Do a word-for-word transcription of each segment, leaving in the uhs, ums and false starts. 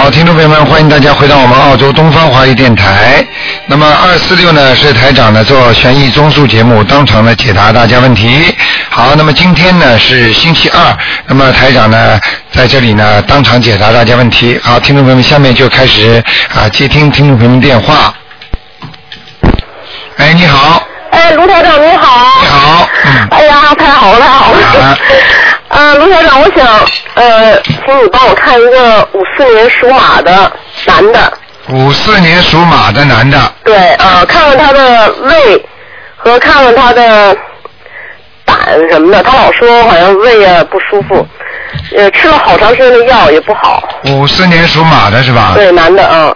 好，听众朋友们，欢迎大家回到我们澳洲东方华语电台。那么二四六呢是台长呢做悬疑综述节目，当场呢解答大家问题。好，那么今天呢是星期二，那么台长呢在这里呢当场解答大家问题。好，听众朋友们，下面就开始啊接听听众朋友们电话。哎，你好。 哎，卢台长你好。 你好。嗯。 哎呀，太好了，太好了。啊呃，卢台长，我想呃，请你帮我看一个五四年属马的男的。 五四年属马的男的。 对，呃，看看他的胃和看看他的胆什么的，他老说好像胃啊不舒服，呃，吃了好长时间的药也不好。 五四年属马的是吧？ 对，男的啊。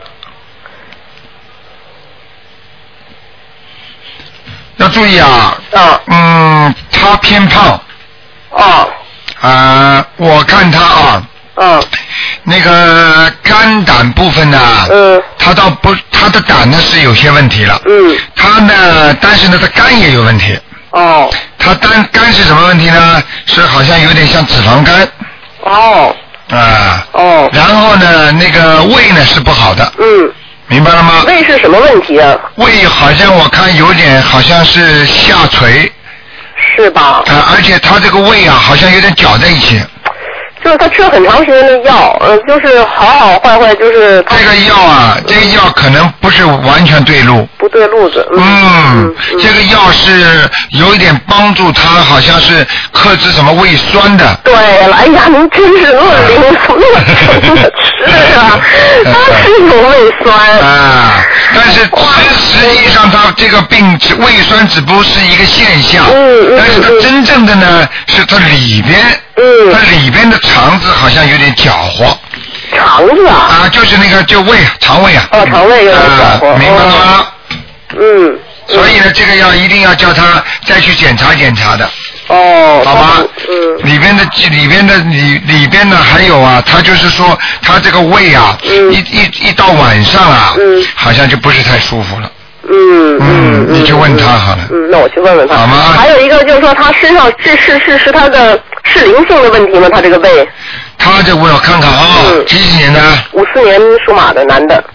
要注意啊。 啊。 嗯，他偏胖。 哦。 啊，我看他啊。 嗯。 那个肝胆部分呢？ 嗯。 他倒不，他的胆呢是有些问题了。 嗯。 他呢，但是呢，他肝也有问题。 哦。 他肝肝是什么问题呢？是好像有点像脂肪肝。 哦。 啊。 哦。 然后呢，那个胃呢是不好的。 嗯。 明白了吗？ 胃是什么问题啊？ 胃好像我看有点好像是下垂。 是吧？ 啊，而且他这个胃啊，好像有点绞在一起。 就是他吃了很长时间的药，呃，就是好好坏坏，就是这个药啊，这个药可能不是完全对路。 不对路子。 嗯， 嗯嗯这个药是有一点帮助他，好像是克制什么胃酸的。 对了，哎呀，您真是论灵那么深的吃啊，他是有胃酸。 啊，但是实实际上他这个病胃酸只不过是一个现象， 嗯嗯、 但是他真正的呢是他里边。 嗯， 它里边的肠子好像有点搅和。 肠子啊？ 啊，就是那个就胃肠胃啊。 哦，肠胃有点搅和。 啊、明白了吗？ 嗯。 所以呢，这个要一定要叫他再去检查检查的。 哦。 好吧。 嗯。 里边的里边的里里边呢还有啊，他就是说他这个胃啊， 嗯、 一一一到晚上啊， 嗯、 好像就不是太舒服了。 嗯嗯，你去问他好了。 嗯，那我去问问他。 好吗？ 还有一个就是说，他身上这是是是他的是灵性的问题吗？他这个胃？ 他这我要看看啊，嗯、几几年的？ 五四年属马的男的。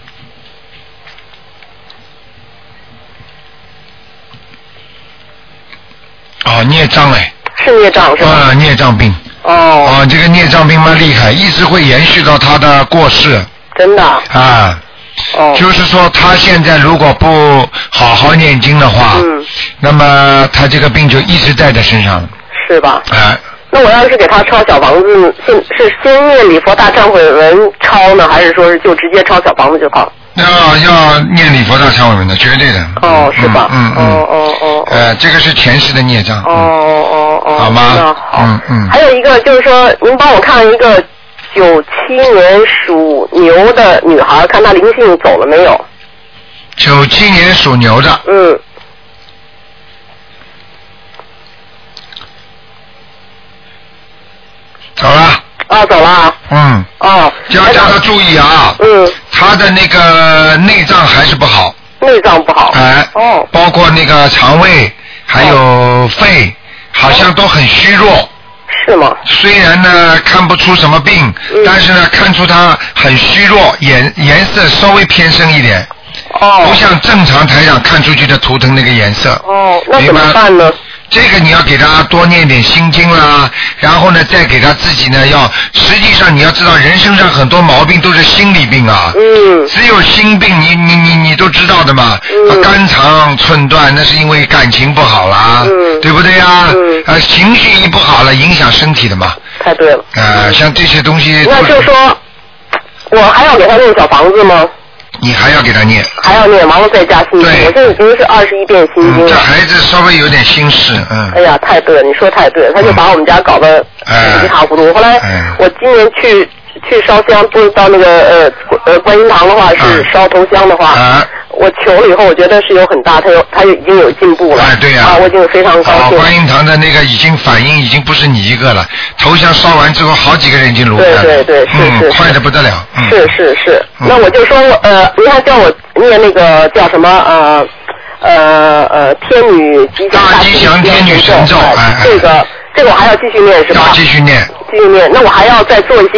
哦，孽障哎。 是孽障是吧？ 啊，孽障病。 哦。 哦，这个孽障病蛮厉害，一直会延续到他的过世。 真的。 啊。 哦， 就是说他现在如果不好好念经的话， 嗯， 那么他这个病就一直带在身上。 是吧？ 哎。 那我要是给他抄小房子，先是先念礼佛大忏悔文抄呢，还是说是就直接抄小房子就好？ 要要念礼佛大忏悔文的，绝对的。 哦，是吧？ 嗯嗯。 哦哦哦。 呃，这个是前世的孽障。 哦哦哦。 好吗？ 那好。 嗯嗯。 还有一个就是说，您帮我看一个九七年属牛的女孩，看她灵性走了没有？ 九七年属牛的。 嗯。 走了。 啊，走了。 嗯。 哦。 就要叫他注意啊。 嗯。 他的那个内脏还是不好。 内脏不好。 哎。 哦。 包括那个肠胃，还有肺，好像都很虚弱。 是吗？ 虽然呢看不出什么病， 嗯、 但是呢看出他很虚弱，颜颜色稍微偏深一点。 哦。 不像正常台上看出去的图腾那个颜色。 哦，那怎么办呢？ 这个你要给他多念点心经啦，然后呢再给他自己呢要，实际上你要知道人身上很多毛病都是心理病啊。 嗯。 只有心病你你你你都知道的嘛。 嗯。 肝肠寸断那是因为感情不好啦。 嗯。 对不对呀？ 嗯。 啊，情绪一不好了影响身体的嘛。 太对了。 啊，像这些东西。 那就说，我还要给他念小房子吗？ 你还要给他念， 还要念，完了再加心经。我现在已经是二十一遍心经了、 嗯。这孩子稍微有点心事，嗯。 哎呀，太对了，你说太对了，他就把我们家搞得一塌糊涂。嗯、后来、嗯、我今年去去烧香，不是到那个呃呃观音堂的话是烧头香的话。 啊我求了以后，我觉得是有很大，他有他已经有进步了。 哎，对呀、 啊，我已经非常高兴。 观音堂的那个已经反应已经不是你一个了，头香烧完之后，好几个人已经炉开了。 对对对，是嗯， 是快的不得了。嗯、 是是是、嗯，那我就说呃，您还叫我念那个叫什么呃呃呃天女吉祥大吉祥天女神咒，哎， 这个这个我还要继续念是吧？ 要继续念。 继续念，那我还要再做一些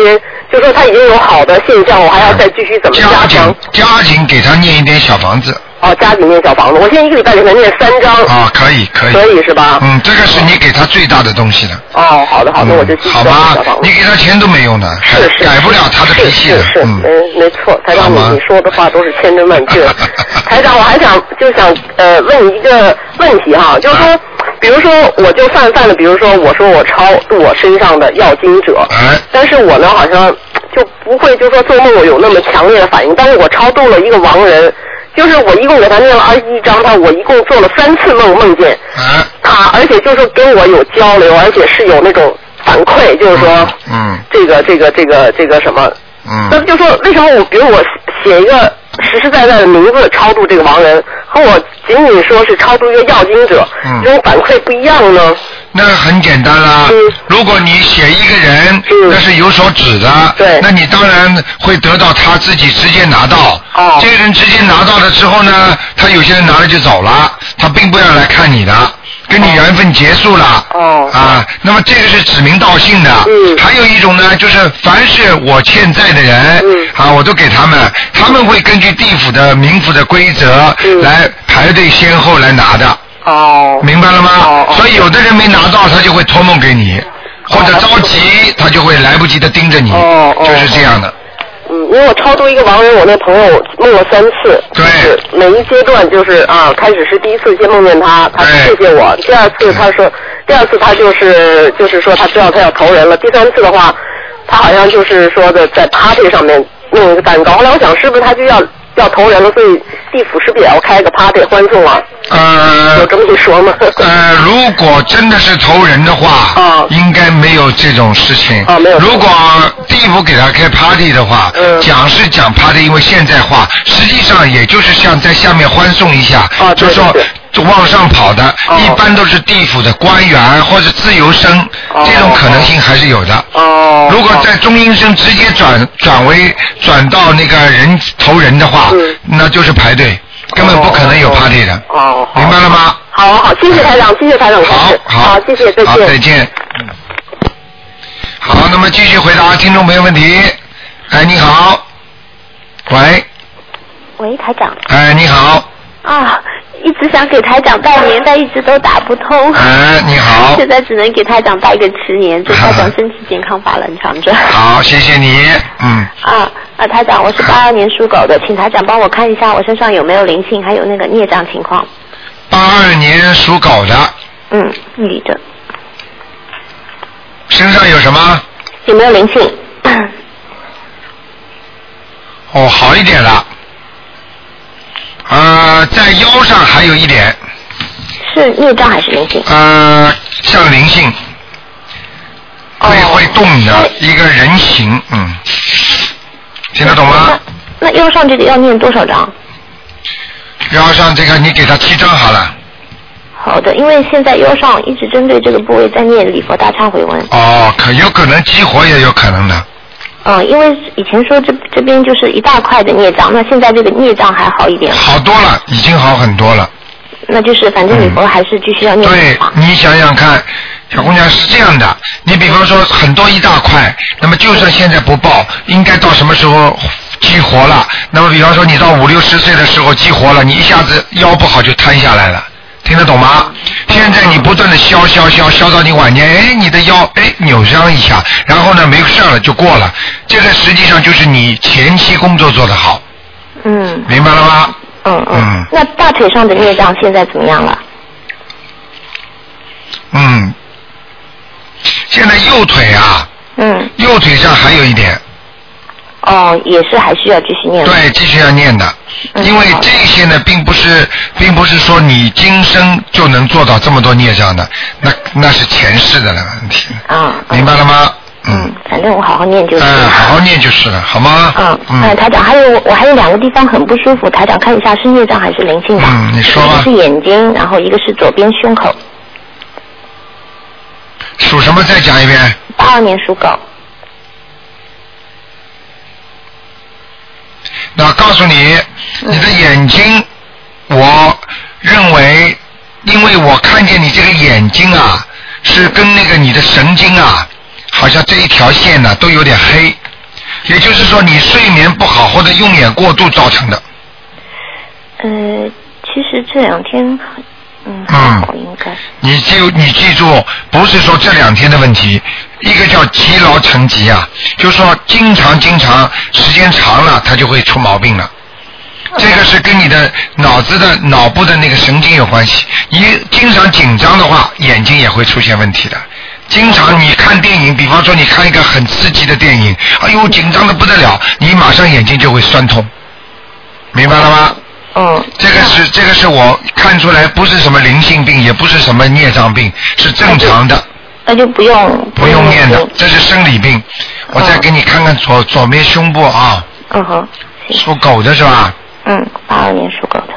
就说他已经有好的现象，我还要再继续怎么加加强？ 紧加紧给他念一点小房子。 哦，加紧念小房子，我现在一个礼拜给他念三章。 啊，可以可以。 可以是吧？ 嗯，这个是你给他最大的东西了。 哦，好的好的， 嗯、 我就继续好吧小房子。 你给他钱都没用的， 是是改不了他的脾气的。 是是是， 嗯， 没没错，台长你你说的话都是千真万确。台长，我还想就想呃问你一个问题哈，就是说。啊比如说，我就泛泛的，比如说，我说我超度我身上的要经者， 哎、 但是我呢好像就不会，就说做梦我有那么强烈的反应。但是我超度了一个亡人，就是我一共给他念了二十一章，他我一共做了三次梦，梦见哎、 他，而且就是跟我有交流，而且是有那种反馈，就是说， 嗯，嗯这个这个这个这个什么， 嗯， 那就说为什么我比如我写一个实实在在的名字超度这个亡人，和我仅仅说是超度一个要经者， 嗯， 这种反馈不一样呢？ 那很简单啦。 嗯， 如果你写一个人， 嗯， 那是有所指的， 对， 那你当然会得到他自己直接拿到。 哦， 这个人直接拿到了之后呢，他有些人拿了就走了，他并不要来看你的。跟你缘分结束了， 哦， 啊，那么这个是指名道姓的。 嗯， 还有一种呢，就是凡是我欠债的人， 嗯， 啊，我都给他们，他们会根据地府的冥府的规则， 嗯， 来排队先后来拿的。 哦， 明白了吗？ 哦， 所以有的人没拿到，他就会托梦给你，或者着急，他就会来不及的盯着你， 哦， 就是这样的。 嗯，因为我超度一个亡人，我那朋友梦了三次， 对， 就是每一阶段就是啊，开始是第一次先梦见他，他谢谢我；第二次他说，第二次他就是就是说他知道他要投人了；第三次的话，他好像就是说的在 party 上面弄一个蛋糕。后来我想是不是他就要要投人了，所以地府是不是也要开个 party 欢送啊？ 呃， 有这么一说吗？ 呃，如果真的是投人的话， 啊， 应该没有这种事情。 啊，没有。 如果地府给他开 party 的话， 嗯， 讲是讲 party，因为现代化，实际上也就是像在下面欢送一下， 啊， 就说往上跑的， 哦， 一般都是地府的官员或者自由生， 哦， 这种可能性还是有的。 哦。 如果在中阴身直接转转为转到那个人投人的话， 嗯， 那就是排队。根本不可能有 party 的， 哦， 明白了吗？ 好好，谢谢台长，谢谢台长， 好好， 好，谢谢，再见， 好，再见。好，那么继续回答听众朋友问题。哎，你好，喂。 喂，台长。 哎，你好。 啊，一直想给台长拜年，但一直都打不通。 哎，你好。 现在只能给台长拜个迟年，祝台长身体健康，法轮常转。 好，谢谢你，嗯。 啊啊，台长，我是八二年属狗的，请台长帮我看一下我身上有没有灵性，还有那个孽障情况。 八二年属狗的。 嗯，女的。 身上有什么？ 有没有灵性？ 哦，好一点了。呃，在腰上还有一点。 是孽障还是灵性？ 呃，像灵性。会、哦、会动的一个人形，嗯。听得懂吗？ 那, 那腰上这个要念多少张？ 腰上这个你给他七张好了。 好的，因为现在腰上一直针对这个部位在念礼佛大忏悔文。 哦，可有可能激活也有可能的。 嗯，因为以前说这这边就是一大块的孽障，那现在这个孽障还好一点。 好多了，已经好很多了。 那就是反正礼佛还是继续要念。 对，你想想看。小姑娘是这样的，你比方说很多一大块，那么就算现在不报，应该到什么时候激活了？那么比方说你到五六十岁的时候激活了，你一下子腰不好就瘫下来了，听得懂吗？现在你不断的消消消消到你晚年，哎，你的腰哎扭伤一下，然后呢没事了就过了，这个实际上就是你前期工作做得好。 嗯。 明白了吗？ 嗯嗯。嗯那大腿上的孽障现在怎么样了？ 嗯。现在右腿啊， 嗯， 右腿上还有一点。 哦，也是还需要继续念的。 对，继续要念的， 嗯、 因为这些呢，并不是，并不是说你今生就能做到这么多孽障的，那那是前世的了问题。 啊、嗯， 明白了吗？ 嗯，反正我好好念就是。 嗯，好好念就是了，好吗？ 嗯嗯。哎，台长，还有我还有两个地方很不舒服，台长看一下是孽障还是灵性吧？ 嗯，你说吧。 一个是眼睛，然后一个是左边胸口。 属什么？再讲一遍。 八二年属狗。 那告诉你，你的眼睛，嗯、我认为，因为我看见你这个眼睛啊，是跟那个你的神经啊，好像这一条线呢、啊、都有点黑， 也就是说你睡眠不好或者用眼过度造成的。 呃，其实这两天，嗯，还好应该。 你记你记住，不是说这两天的问题，一个叫积劳成疾啊，就是说经常经常时间长了，它就会出毛病了。这个是跟你的脑子的脑部的那个神经有关系。你经常紧张的话，眼睛也会出现问题的。经常你看电影，比方说你看一个很刺激的电影，哎呦紧张的不得了，你马上眼睛就会酸痛，明白了吗？ 嗯。 这个是这个是我看出来，不是什么灵性病，也不是什么孽障病，是正常的。 那就不用不用念的，这是生理病。我再给你看看左左面胸部啊。 嗯哼。 属狗的是吧？ 嗯，八二年属狗的。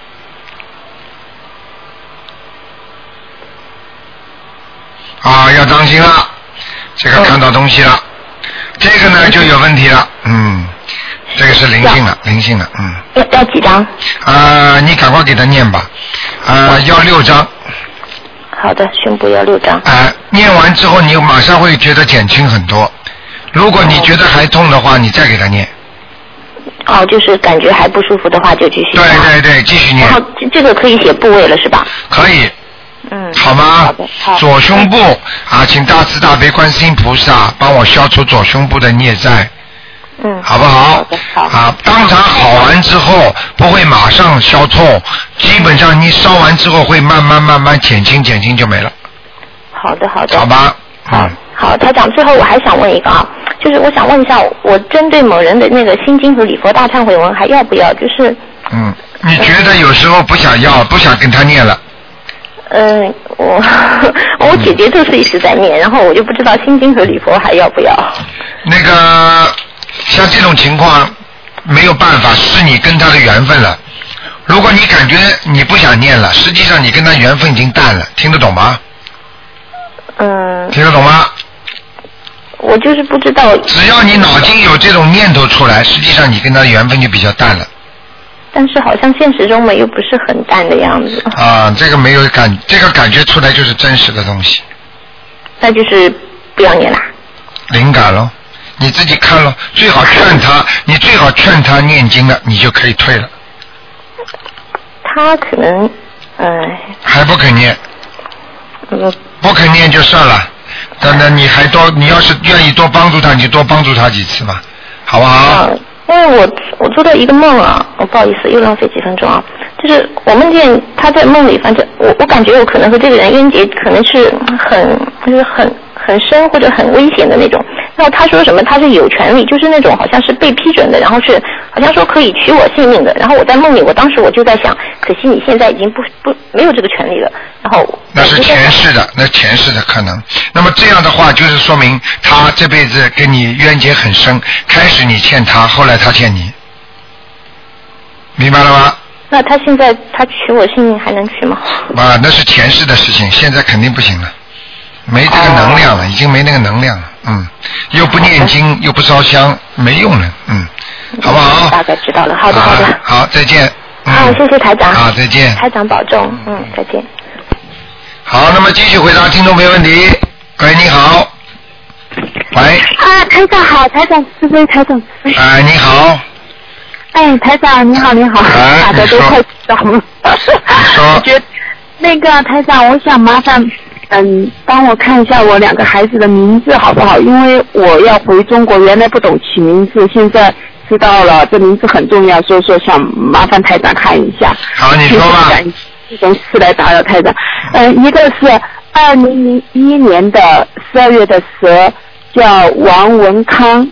啊，要当心了，这个看到东西了，嗯、这个呢就有问题了，嗯，这个是灵性的，灵性的，嗯。 要要几张？ 啊，你赶快给他念吧，啊，要六张。 好的，胸部要六张。 啊，念完之后你马上会觉得减轻很多，如果你觉得还痛的话，你再给他念。 哦，就是感觉还不舒服的话就继续。 对对对，继续念。 然后这个可以写部位了是吧？ 可以。 嗯。 好吗？ 好的。好。 左胸部啊，请大慈大悲观世音菩萨帮我消除左胸部的孽债。 嗯。 好不好？ 好的。好。 啊，当场好完之后不会马上消痛，基本上你烧完之后会慢慢慢慢减轻减轻就没了。 好的好的。 好吧。 好。好，台长，最后我还想问一个啊，就是我想问一下，我针对某人的那个心经和礼佛大忏悔文还要不要？就是。 嗯，你觉得有时候不想要，不想跟他念了？ 嗯，我我姐姐就是一直在念，然后我就不知道心经和礼佛还要不要。 那个像这种情况没有办法，是你跟他的缘分了。如果你感觉你不想念了，实际上你跟他缘分已经淡了，听得懂吗？ 嗯。 听得懂吗？ 我就是不知道。 只要你脑筋有这种念头出来，实际上你跟他的缘分就比较淡了。 但是好像现实中嘛又不是很淡的样子。 啊，这个没有感，这个感觉出来就是真实的东西。 那就是不要念啦。 灵感咯，你自己看咯，最好劝他，你最好劝他念经了，你就可以退了。 他可能，哎、呃。 还不肯念。 嗯。 不肯念就算了。等等，你还多，你要是愿意多帮助他，你就多帮助他几次吧，好不好？ 嗯，因为我我做到一个梦啊，我不好意思又浪费几分钟啊，就是我梦见他在梦里，反正我我感觉我可能和这个人冤结可能是很就是很很深或者很危险的那种。然后他说什么他是有权利，就是那种好像是被批准的，然后是好像说可以取我性命的。然后我在梦里，我当时我就在想，可惜你现在已经不不没有这个权利了。然后那是前世的，那前世的可能。那么这样的话，就是说明他这辈子跟你冤结很深，开始你欠他，后来他欠你，明白了吗？ 那他现在他取我性命还能取吗？ 啊，那是前世的事情，现在肯定不行了，没这个能量了，哦、已经没那个能量了，嗯，又不念经，又不烧香，没用了，嗯，好不好？ 大概知道了，好的好的， 好，再见。 嗯、好，谢谢台长。 好，再见。 台长保重，嗯，再见。 好，那么继续回答听众朋友问题。喂，你好。喂。 啊，台长好，台长慈悲，台长慈悲。 哎，你好。 哎，台长你好，你好， 哎、 大家都快知道了。 你说。 我觉得那个台长，我想麻烦嗯帮我看一下我两个孩子的名字好不好？因为我要回中国，原来不懂起名字，现在知道了这名字很重要，所以说想麻烦台长看一下。 好，你说吧。 这种事来打扰台长。嗯，一个是二零零一年的十二月的蛇，叫王文康。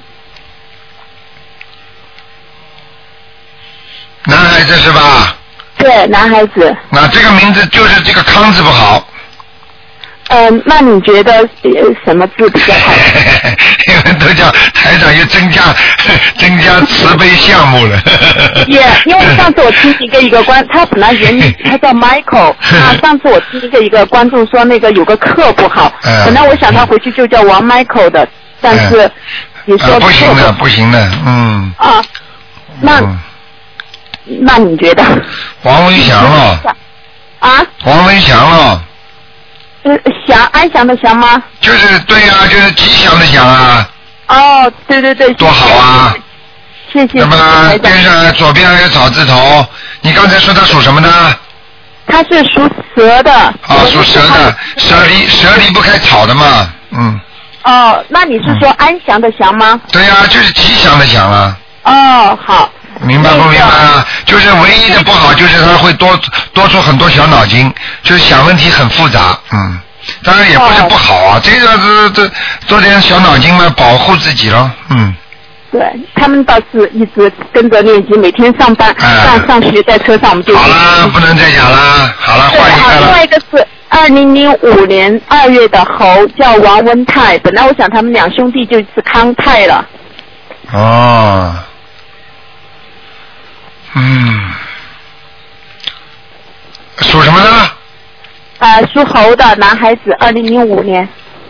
男孩子是吧？ 对，男孩子。 那这个名字就是这个康字不好。 嗯，那你觉得呃什么字比较好？ 因为都叫台长又增加增加慈悲项目了。 也、yeah, 因为上次我听一个一个观，他本来原名他叫 Michael， 啊，上次我听一个一个观众说那个有个课不好，嗯、本来我想他回去就叫王 Michael 的，但是你说、 嗯啊、不行的，不行的，嗯。 啊，那、嗯、那你觉得？ 王文祥了。 啊？ 王文祥了。 呃，祥安详的祥吗？ 就是对呀、啊，就是吉祥的祥啊。 哦，对对对。 多好啊！ 谢谢。 那么边上左边还有草字头，你刚才说他属什么呢？ 他是属蛇的。 哦，属蛇的，蛇离蛇离不开草的嘛，嗯。 哦，那你是说安详的祥吗？ 对呀、啊，就是吉祥的祥啊。 哦，好。 明白不明白啊？就是唯一的不好就是他会多多出很多小脑筋，就是想问题很复杂，嗯。当然也不是不好啊，哦、这个这这多点小脑筋嘛，保护自己咯，嗯。 对他们倒是一直跟着念经，每天上班、哎、上上学在车上我们就。 好啦，不能再讲啦，好了，换一个了。 另外一个是二零零五年二月的猴，叫王文泰。本来我想他们两兄弟就是康泰了。 哦。嗯。属什么呢？ 呃，属猴的男孩子，二零零五年。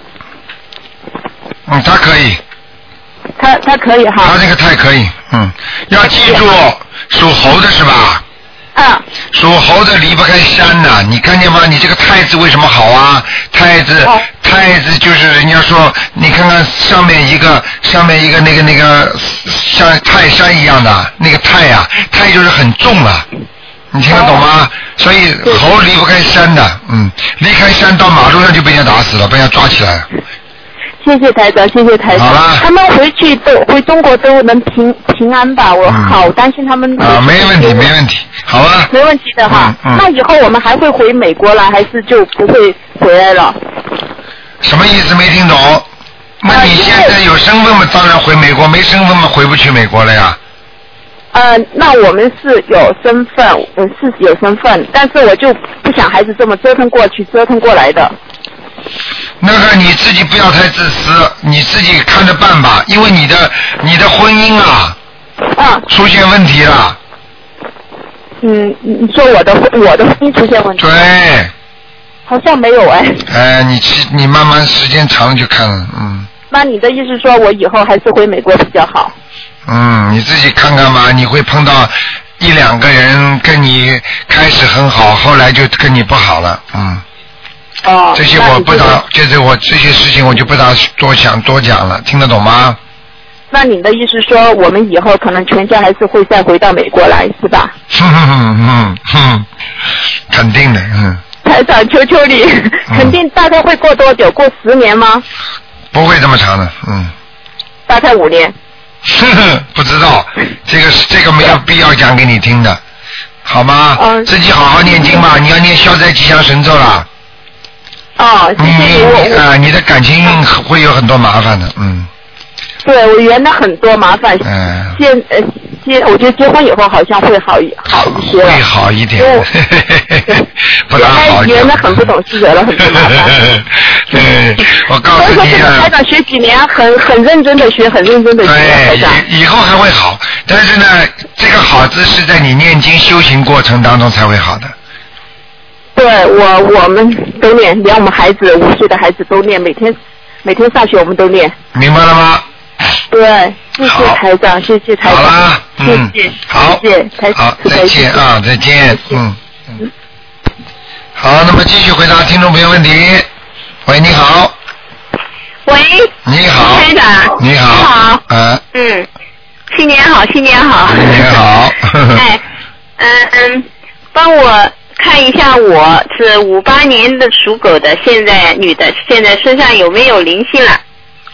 嗯，他可以。 他他可以哈。 他这个太可以，嗯，要记住，属猴的是吧？ 啊。 属猴的离不开山的，你看见吗？你这个太子为什么好啊？太子，哦、太子就是人家说，你看看上面一个，上面一个那个那个像泰山一样的那个太啊，太就是很重了。你听得懂吗？所以猴离不开山的，嗯，离开山到马路上就被人家打死了，被人家抓起来了。 谢谢台长，谢谢台长。他们回去都回中国都能平平安吧？我好担心他们。 啊，没问题，没问题，好吧。 没问题的哈。嗯嗯、那以后我们还会回美国来，还是就不会回来了？ 什么意思？没听懂。那你现在有身份嘛？当然回美国；没身份嘛，回不去美国了呀。 呃，那我们是有身份，呃，是有身份，但是我就不想孩子这么折腾过去，折腾过来的。 那个你自己不要太自私，你自己看着办吧，因为你的你的婚姻啊， 啊， 出现问题了。 嗯，你说我的我的婚姻出现问题？ 对。 好像没有哎。 哎，你你慢慢时间长了就看了，嗯。 那你的意思说我以后还是回美国比较好？ 嗯，你自己看看吧，你会碰到一两个人跟你开始很好，后来就跟你不好了，嗯。 哦。 这些我不打，就是我这些事情我就不打多想多讲了，听得懂吗？ 那你的意思说，我们以后可能全家还是会再回到美国来，是吧？ 哼哼哼哼哼，肯定的，嗯。 台长，求求你，嗯、肯定大概会过多久？过十年吗？ 不会这么长的，嗯。 大概五年。 呵呵，不知道，这个这个没有必要讲给你听的，好吗？嗯。自己好好念经吧，你要念消灾吉祥神咒了。 哦，谢谢你啊、呃，你的感情会有很多麻烦的，嗯。 对，我原来很多麻烦， 嗯。 现呃结，我觉得结婚以后好像会好一好一些了。 会好一点。不大好。 原来很不懂事，惹了很多麻烦。 对，我告诉你啊。 所以说这个台长学几年，很很认真的学，很认真的学。 对，以以后还会好，但是呢，这个好字是在你念经修行过程当中才会好的。 对，我我们都念，连我们孩子五岁的孩子都念，每天每天上学我们都念。 明白了吗？ 对，谢谢台长，谢谢台长。 好啦， 嗯，谢谢， 好， 谢谢台长， 好，再见啊，再见，嗯嗯。好，那么继续回答听众朋友问题。喂，你好。 喂。 你好。 台长。 你好。 你好。 嗯。 嗯，新年好，新年好。 新年好。 哎，嗯嗯，帮我看一下，我是五八年的属狗的，现在女的，现在身上有没有灵性了？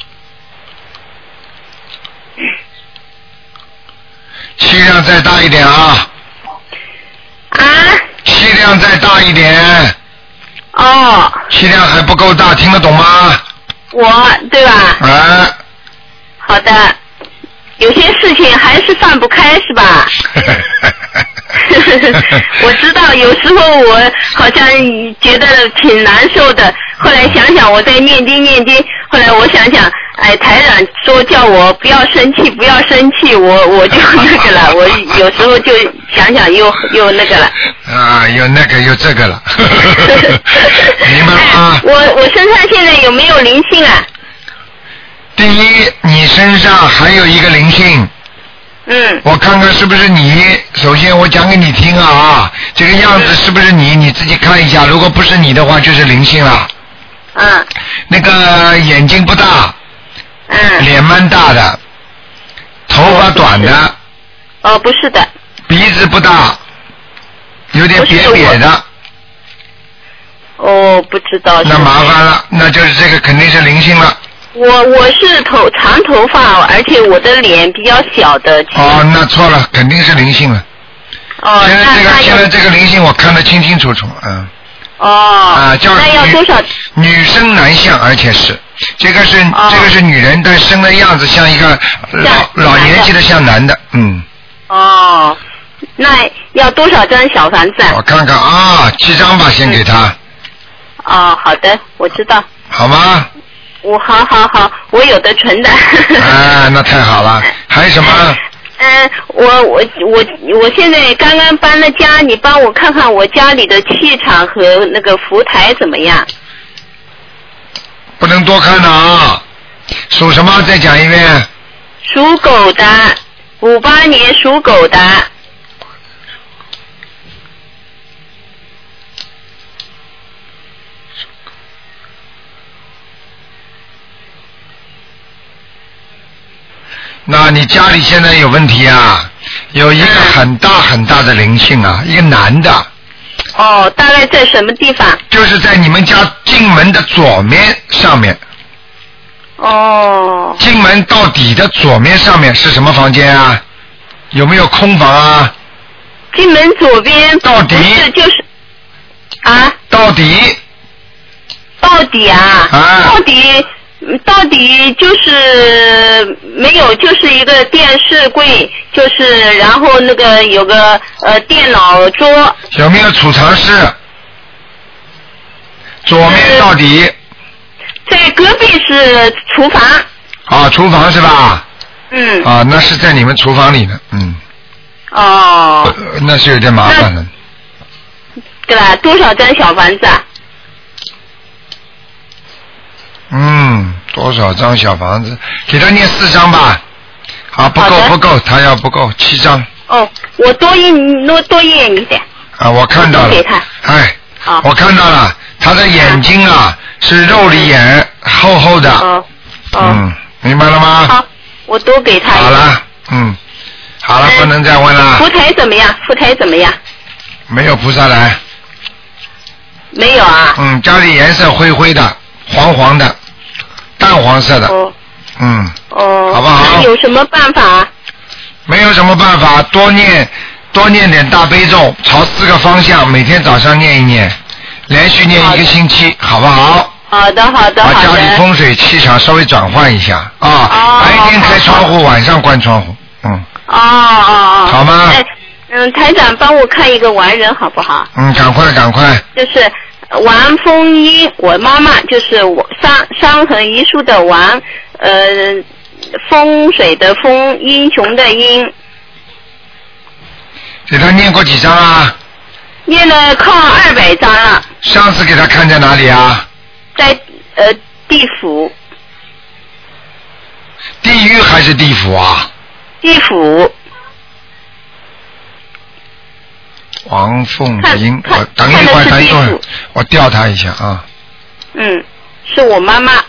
气量再大一点啊！ 啊？ 气量再大一点。 哦。 气量还不够大，听得懂吗？ 我对吧？ 啊。 好的，有些事情还是放不开，是吧？我知道，有时候我好像觉得挺难受的，后来想想我在念经念经，后来我想想，哎，台长说叫我不要生气，不要生气，我我就那个了，我有时候就想想又又那个了。 啊，又那个又这个了。明白吗？ 哎、我我身上现在有没有灵性啊？ 第一，你身上还有一个灵性。 嗯。 我看看是不是你。首先我讲给你听啊，这个样子是不是你？你自己看一下，如果不是你的话，就是灵性了。 嗯。 那个眼睛不大， 嗯。 脸蛮大的，头发短的。 哦，不是的。 鼻子不大，有点瘪瘪的。 哦，不知道。 那麻烦了，那就是这个肯定是灵性了。 我我是头长头发，而且我的脸比较小的。 哦，那错了，肯定是灵性了。 哦， 现在这个现在这个灵性我看得清清楚楚，嗯。 哦。 啊，叫那要多少？ 女生男相，而且是这个是、哦、这个是女人，但生的样子像一个老老年纪的像男的，嗯。 哦，那要多少张小房子？ 我看看啊，七张吧，先给他。 嗯、哦，好的，我知道。 好吗？ 我好好好，我有的存的。 啊，那太好了。还有什么？ 嗯，我我我我现在刚刚搬了家，你帮我看看我家里的气场和那个福台怎么样？ 不能多看的啊！属什么？再讲一遍。 属狗的，五八年属狗的。 那你家里现在有问题啊？有一个很大很大的灵性啊，一个男的。 哦，大概在什么地方？ 就是在你们家进门的左面上面。 哦。 进门到底的左面上面是什么房间啊？有没有空房啊？ 进门左边。 到底。 是就是啊。 到底。 到底啊。 啊。 到底。到底就是没有，就是一个电视柜，就是然后那个有个呃电脑桌。 有没有储藏室？左面到底。 呃、在隔壁是厨房。 啊，厨房是吧？ 嗯。 啊，那是在你们厨房里呢，嗯。 哦。 呃、那是有点麻烦了。 对吧？多少张小房子啊？ 嗯，多少张小房子？给他念四张吧。好，不够不够，他要不够，七张。 哦，我多印多多印一点。 啊，我看到了。 给他。 哎。 好。 我看到了，他的眼睛啊、嗯、是肉里眼，厚厚的。 哦。哦。 嗯，明白了吗？ 好，我多给他一点。 好了，嗯，好了，嗯、不能再问了。 福台怎么样？福台怎么样？ 没有菩萨来。 没有啊。 嗯，家里颜色灰灰的。黄黄的，淡黄色的， 哦， 嗯， 哦， 好不好？ 有什么办法？ 没有什么办法，多念多念点大悲咒，朝四个方向，每天早上念一念，连续念一个星期，好不好？ 好的，好的， 把家里风水气场稍微转换一下啊， 哦、 白天开窗户，晚上关窗户，嗯。 哦哦哦。 好吗？ 哎，嗯，台长帮我看一个完人好不好？ 嗯，赶快赶快。 就是。王凤英，我妈妈就是我伤伤痕遗书的王，呃，风水的风，英雄的英。 给他念过几张啊？ 念了靠二百张了。 上次给他看在哪里啊？ 在呃地府。 地狱还是地府啊？ 地府。 王凤英，我等一会儿，等一会儿，我调他一下啊。 嗯，是我妈妈。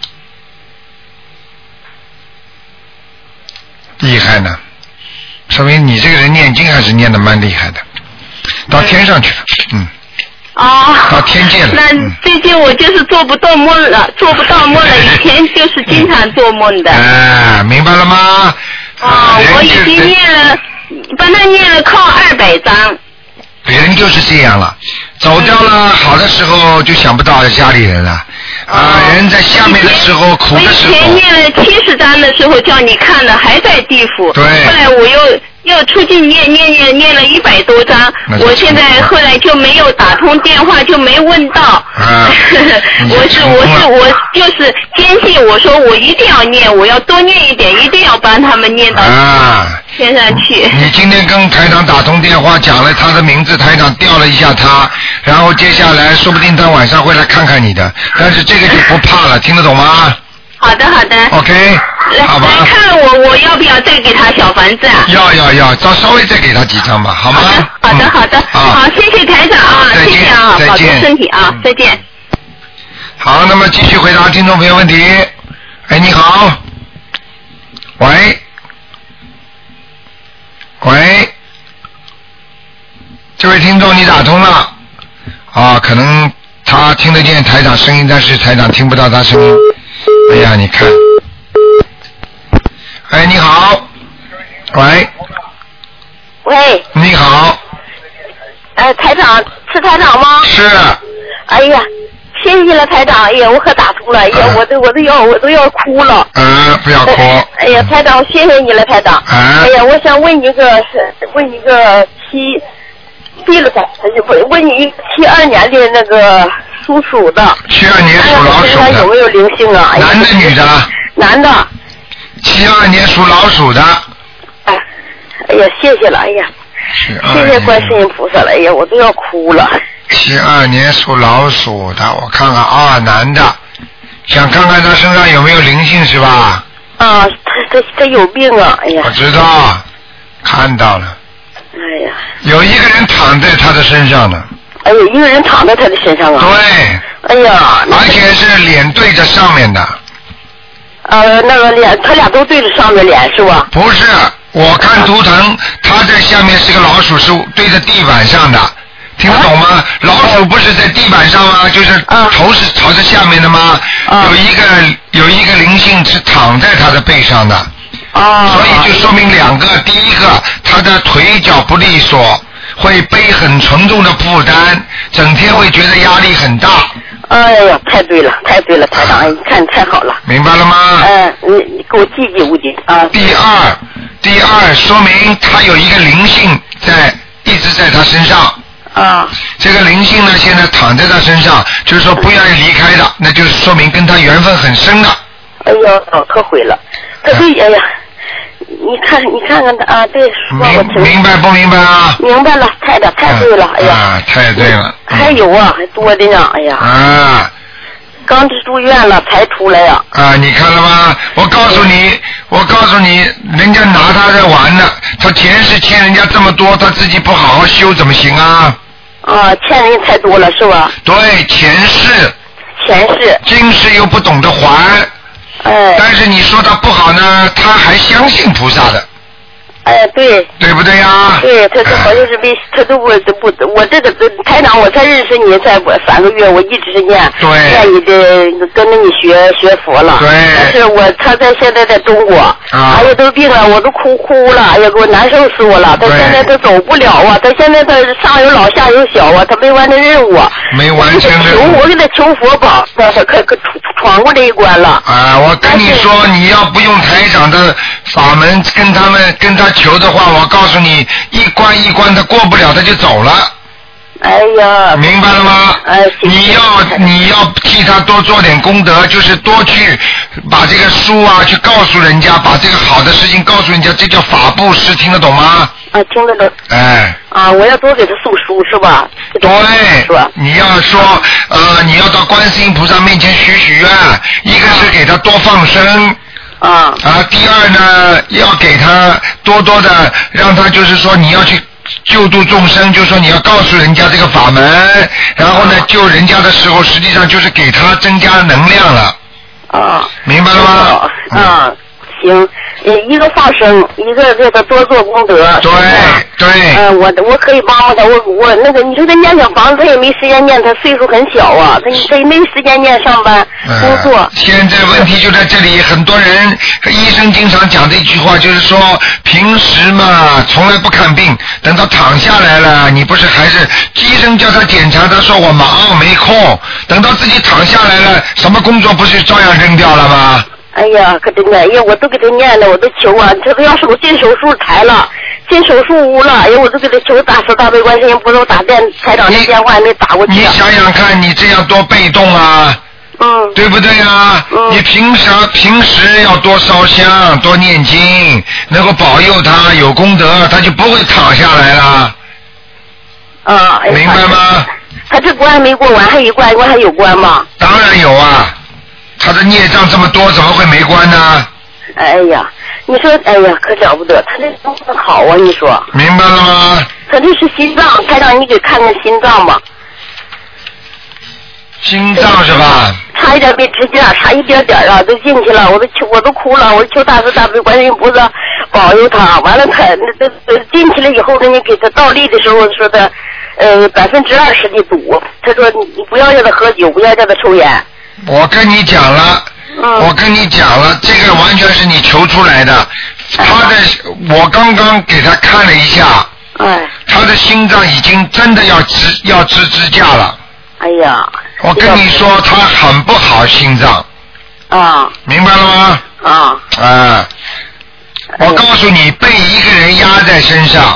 厉害呢，说明你这个人念经还是念得蛮厉害的，到天上去了，嗯。 哦。 到天界了。 那最近我就是做不到梦了，做不到梦了，以前就是经常做梦的。 哎，明白了吗？ 哦，我已经念了，帮他念了靠二百张。 人就是这样了，走掉了，好的时候就想不到家里人了，啊，哦、人在下面的时候苦的时候。我以前念了七十章的时候叫你看的，还在地府。 对。 后来我又又出去念念念念了一百多章，我现在后来就没有打通电话，就没问到。 啊。 我是我是我就是坚信，我说我一定要念，我要多念一点，一定要帮他们念到天上去。 你今天跟台长打通电话，讲了他的名字，台长调了一下他，然后接下来说不定他晚上会来看看你的，但是这个就不怕了，听得懂吗？ 好的好的。 OK， 好吧。 来看我，我要不要再给他小房子啊？ 要要要，再稍微再给他几张吧，好吗？ 好的好的好的，好，谢谢台长啊，谢谢啊，保重身体啊，再见。 好，那么继续回答听众朋友问题。哎，你好。 喂，喂，这位听众你打通了啊？可能他听得见台长声音，但是台长听不到他声音。哎呀，你看，哎，你好，喂， 喂， 你好， 呃，台长是台长吗？ 是。 哎呀，谢谢了台长，哎呀，我可打通了，哎呀， 嗯、 我都我都要我都要哭了。 嗯，不要哭。 哎呀，台长，谢谢你了，台长。 嗯、 哎呀，我想问一个，问一个七，对了，台不问你一个七二年的那个属鼠的。 七二年属老鼠的。 看看有没有灵性啊？ 男的女的？ 男的。 七二年属老鼠的。 哎，哎呀，谢谢了，哎呀，谢谢观世音菩萨了，哎呀，我都要哭了。 七二年属老鼠的，我看看啊，男的，想看看他身上有没有灵性是吧？ 啊，他他他有病啊，哎呀。 我知道，看到了。 哎呀。 有一个人躺在他的身上呢。 哎呀，一个人躺在他的身上啊。 对。 哎呀。 而且是脸对着上面的。 呃，那个脸，他俩都对着上面脸是吧？ 不是，我看图腾，他在下面是个老鼠，是对着地板上的。听得懂吗？啊、老鼠不是在地板上吗？就是头是朝着下面的吗？啊、有一个有一个灵性是躺在他的背上的，啊、所以就说明两个。第一个，他的腿脚不利索，会背很沉重的负担，整天会觉得压力很大。 哎呀，太对了，太对了，台长，你看太好了。 明白了吗？ 嗯，你你给我记记无记啊。 第二，第二，说明他有一个灵性在一直在他身上。 啊， 这个灵性呢，现在躺在他身上，就是说不愿意离开的，那就是说明跟他缘分很深的。 哎呀，哦，可毁了，他对，哎呀，你看，你看看他啊，对，说我听。 明白不明白啊？ 明白了，太的太对了，哎呀， 啊，太对了。 还有啊，还多的呢，哎呀。 啊。 刚住院了才出来呀。 啊，你看了吗？我告诉你，我告诉你，人家拿他在玩呢，他前世欠人家这么多，他自己不好好修怎么行啊？ 啊，欠人太多了是吧？ 对，前世。 前世。 今世又不懂得还。 哎。 但是你说他不好呢，他还相信菩萨的。 哎，对。 对不对呀？ 对，他他好像是没，他都不都不，我这个台长，我才认识你才三个月，我一直是念念你的，跟着你学学佛了。 对。 但是我他在现在在中国，啊，哎呀都病了，我都哭哭了，哎呀给我难受死我了。他现在他走不了啊，他现在他上有老下有小啊，他没完成任务。 没完成任务。我给他求佛保，他他可可闯过这一关了。 啊，我跟你说，你要不用台长的法门跟他们跟他求的话，我告诉你，一关一关他过不了，他就走了。 哎呀， 明白了吗？ 哎， 你要你要替他多做点功德，就是多去把这个书啊去告诉人家，把这个好的事情告诉人家，这叫法布施，听得懂吗？ 啊，听得懂。 哎。 啊，我要多给他送书是吧？ 对。是吧？你要说呃，你要到观世音菩萨面前许许愿，一个是给他多放生。 啊啊，第二呢，要给他多多的，让他就是说你要去救度众生，就是说你要告诉人家这个法门，然后呢，救人家的时候，实际上就是给他增加能量了。 啊， 明白了吗？ 啊，行，一个放生，一个这个多做功德。 对对。 嗯、呃，我我可以帮帮他，我我那个，你说他念小房子，他也没时间念，他岁数很小啊，他他也没时间念上班、呃、工作。 现在问题就在这里，很多人医生经常讲的一句话，就是说平时嘛从来不看病，等到躺下来了，你不是还是医生叫他检查，他说我忙没空，等到自己躺下来了，什么工作不是照样扔掉了吗？ 哎呀，可真的，哎呀，我都给他念了，我都求啊，这都要是我进手术台了，进手术屋了，哎呀，我都给他求大慈大悲观世音菩萨，打电台长的电话也没打过去。 你想想看，你这样多被动啊， 嗯， 对不对啊？ 嗯， 你平时平时要多烧香，多念经，能够保佑他有功德，他就不会躺下来了。 啊，哎、 明白吗？ 他这关还没过完，还有一关，一关还有关吗？ 当然有啊。他的孽障这么多，怎么会没关呢？ 哎呀，你说，哎呀，可了不得，他这功课好啊，你说。 明白了吗？ 他这是心脏，台长，你给看看心脏吧。 心脏是吧？ 差一点没直接，差一点点啊，都进去了，我都求，我都哭了，我求大慈大悲观世音菩萨保佑他。完了他那那进去了以后呢，你给他倒立的时候说的，呃百分之二十的赌，他说你你不要叫他喝酒，不要叫他抽烟。 我跟你讲了， 嗯、 我跟你讲了，这个完全是你求出来的。他的，我刚刚给他看了一下， 哎， 他的心脏已经真的要支要支支架了。 哎呀， 我跟你说，他很不好心脏。 啊。 明白了吗？ 啊。 啊。我告诉你，被一个人压在身上。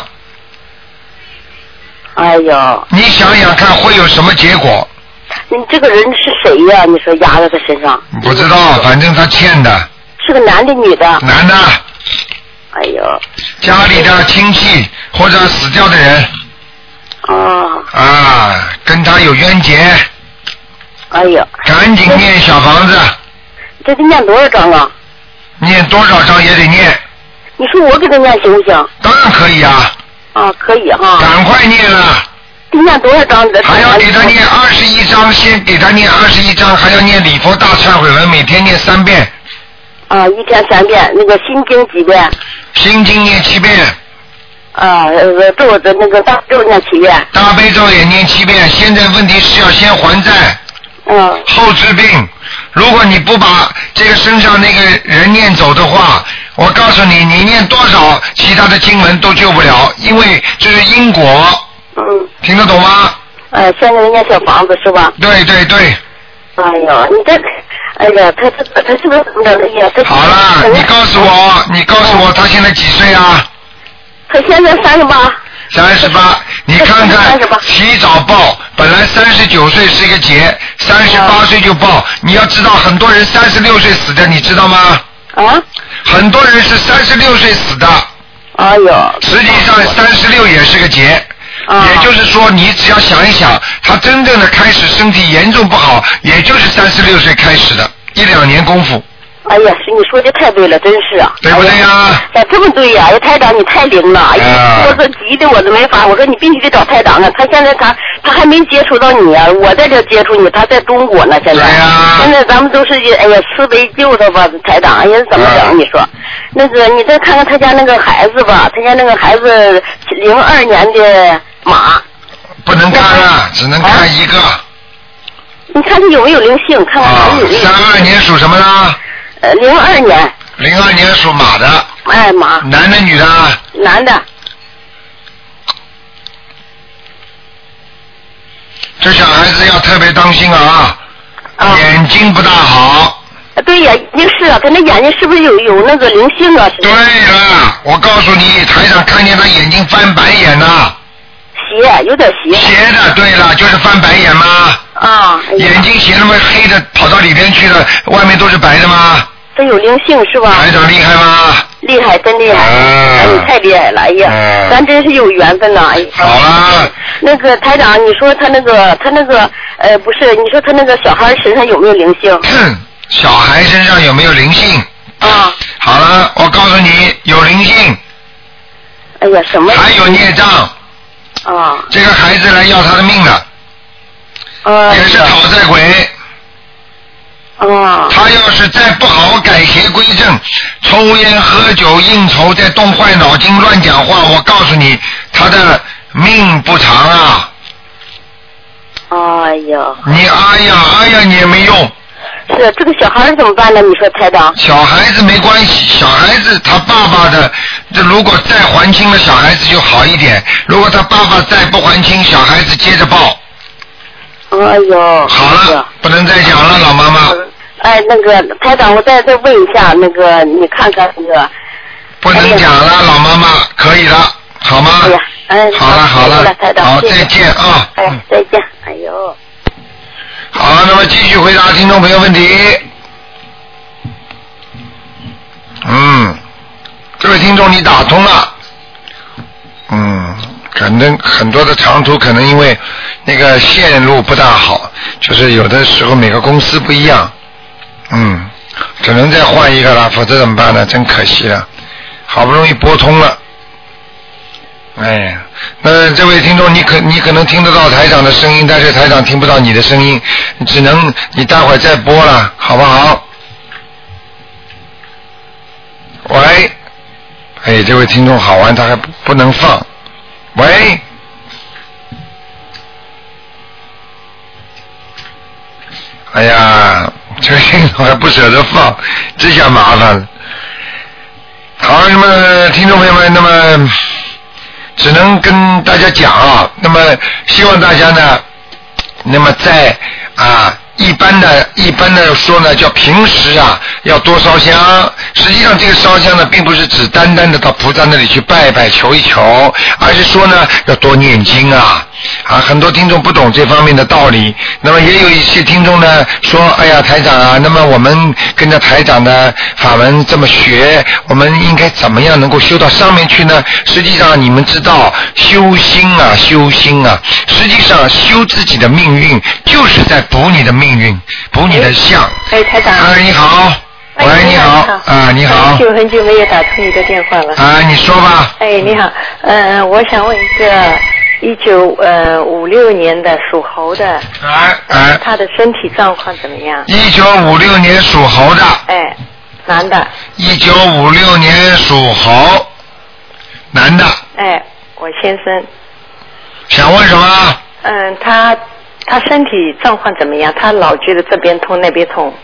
哎呦。 你想想看，会有什么结果？ 你这个人是谁呀、啊？你说压在他身上？ 不知道，反正他欠的。 是个男的，女的？ 男的。 哎呦。 家里的亲戚或者死掉的人。 啊。 啊，跟他有冤结。 哎呀。 赶紧念小房子。 这得念多少章啊？ 念多少章也得念。 你说我给他念行不行？ 当然可以啊。 啊，可以哈。 赶快念了。 得念多少章的？ 还要给他念二十一章，先给他念二十一章，还要念礼佛大忏悔文，每天念三遍。 啊，一天三遍。那个心经几遍？ 心经念七遍。 啊，呃，咒的那个大咒念七遍。 大悲咒也念七遍。现在问题是要先还债。 嗯。 后治病。如果你不把这个身上那个人念走的话，我告诉你，你念多少其他的经文都救不了，因为这是因果。 嗯。 听得懂吗？ 呃，现在人家小房子是吧？ 对对对。 哎呦，你这，哎呀，他他他是不是怎么着？哎呀，他好了，你告诉我，你告诉我，他现在几岁啊？ 他现在三十八。 三十八，你看看，提早报，本来三十九岁是一个节，三十八岁就报。你要知道，很多人三十六岁死的，你知道吗？ 啊？ 很多人是三十六岁死的。 哎呦。 实际上三十六也是个节。也就是说，你只要想一想，他真正的开始身体严重不好，也就是三十六岁开始的，一两年功夫。 哎呀，是你说的太对了，真是啊。 对不对呀？ 哎，这么对呀！哎，台长你太灵了！哎呀，我说急的我都没法，我说你必须得找台长啊！他现在他他还没接触到你啊，我在这接触你，他在中国呢，现在。 对呀。 现在咱们都是哎呀，慈悲救他吧，台长，哎呀，怎么整？你说，那个你再看看他家那个孩子吧，他家那个孩子零二年的马。 不能看了，只能看一个。 你看他有没有灵性？看看他有没有。 三二年属什么呢？ 呃，零二年。 零二年属马的。 哎，马。 男的女的？ 男的。 这小孩子要特别当心啊，啊眼睛不大好。 对呀，眼睛是啊，他那眼睛是不是有有那个灵性啊？ 对了，我告诉你，台上看见他眼睛翻白眼呐。 斜，有点斜。 斜的，对了，就是翻白眼吗？ 啊。哎、 眼睛斜那么黑的跑到里边去了，外面都是白的吗？ 这有灵性是吧？ 台长厉害吗？ 厉害，真厉害！啊、哎，你太厉害了！哎呀，啊、咱真是有缘分呐！哎， 好了。 那个台长，你说他那个他那个呃，不是，你说他那个小孩身上有没有灵性？ 小孩身上有没有灵性？ 啊。 好了，我告诉你，有灵性。 哎呀，什么？ 还有孽障。 啊。 这个孩子来要他的命了。 啊。 也是讨债鬼。 啊。 他要是再不好好改邪归正，抽烟喝酒应酬，再动坏脑筋乱讲话，我告诉你，他的命不长啊。 哎呀。 你哎呀哎呀，你也没用。 是这个小孩怎么办呢？你说台长。 小孩子没关系，小孩子他爸爸的，这如果再还清了，小孩子就好一点；如果他爸爸再不还清，小孩子接着报。 哎呦。 好了，不能再讲了，老妈妈。 哎，那个台长，我再再问一下，那个你看看那个。 不能讲了，老妈妈，可以了，好吗？ 哎呀，哎， 好了好了， 台长， 好，再见啊。 哎，再见，哎呦。 好，那么继续回答听众朋友问题。嗯，这位听众你打通了。嗯，可能很多的长途可能因为那个线路不大好，就是有的时候每个公司不一样。嗯，只能再换一个了，否则怎么办呢？真可惜了，好不容易拨通了。 哎呀，那这位听众，你可你可能听得到台长的声音，但是台长听不到你的声音，只能你待会儿再播了，好不好？喂，哎，这位听众好玩，他还不不能放。喂，哎呀，这个听众还不舍得放，这下麻烦了。好，那么听众朋友们，那么只能跟大家讲啊，那么希望大家呢，那么在啊一般的一般的说呢，叫平时啊要多烧香。实际上这个烧香呢，并不是只单单的到菩萨那里去拜拜求一求，而是说呢要多念经啊。啊，很多听众不懂这方面的道理，那么也有一些听众呢说，哎呀台长啊，那么我们跟着台长的法门这么学，我们应该怎么样能够修到上面去呢？实际上你们知道，修心啊修心啊，实际上修自己的命运就是在补你的命运，补你的相。 哎，台长。 哎，你好。喂， 哎、 你好。啊，你好。 很久很久没有打通你的电话了。 啊，你说吧。 哎，你好，嗯、呃，我想问一个一九呃五六年的属猴的， 哎哎， 他的身体状况怎么样？ 一九五六年属猴的。 哎，男的。 一九五六年属猴，男的。 哎，我先生。 想问什么？ 嗯，他他身体状况怎么样？他老觉得这边痛那边痛。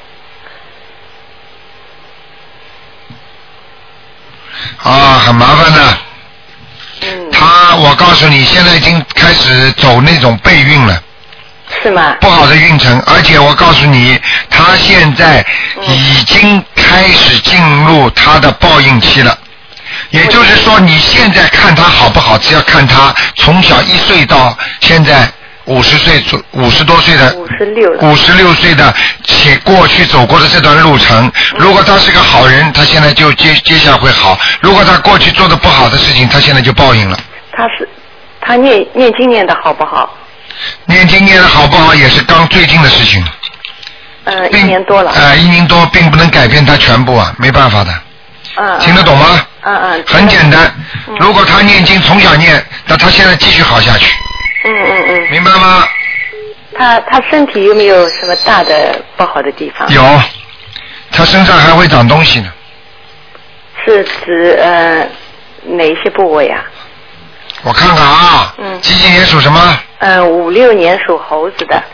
啊，很麻烦的。嗯。他，我告诉你，现在已经开始走那种备孕了。 是吗？ 不好的运程，而且我告诉你，他现在已经开始进入他的报应期了。也就是说，你现在看他好不好，只要看他从小一岁到现在五十岁、五十多岁的、 五十六、 五十六岁的，且过去走过的这段路程，如果他是个好人，他现在就接接下来会好；如果他过去做的不好的事情，他现在就报应了。 他是他念念经念的好不好？ 念经念的好不好，也是刚最近的事情。 呃，一年多了。 呃，一年多并不能改变他全部啊，没办法的。 嗯。 听得懂吗？ 嗯嗯。 很简单， 嗯、 如果他念经从小念，那他现在继续好下去。 嗯嗯嗯。 明白吗？ 他他身体有没有什么大的不好的地方？ 有，他身上还会长东西呢。 是指呃哪一些部位啊？ 我看看啊。嗯。几几年属什么？ 嗯，五六年属猴子的。